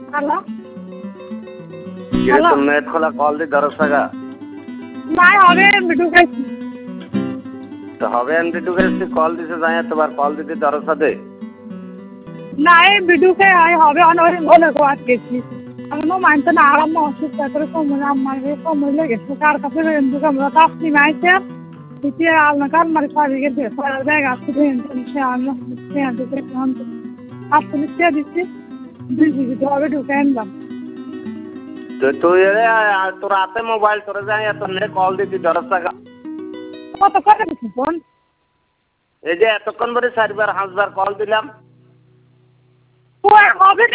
hello কিরে তোর net খোলা কল দি ধরস টাকা নাই হবে ঢুকাইছি তো হবে এমনি ঢুকেছি কল দিছে যাই তোমার কল দিতে ধরস সাথে নাই বিডুকে হবে অনেক মনে কো আটকেছি আমি মানতে না আরাম অসুস্থ করে সময় আমার সময় লেগেছে কার কাছে আমরা তাসনি মাইছে এতিয়া আলনাকার মারি পারি গেছে পড়ার ব্যাগ আছে সে আমি আসলে সে দিচ্ছি দিদি হবে ঢুকে আনলাম তো তুই তোর হাতে মোবাইল তোরে যাই তোর নে কল দিতে ধরস টাকা কত করে দিচ্ছি ফোন এই যে এতক্ষণ ধরে 4 বার 5 বার কল দিলাম হবে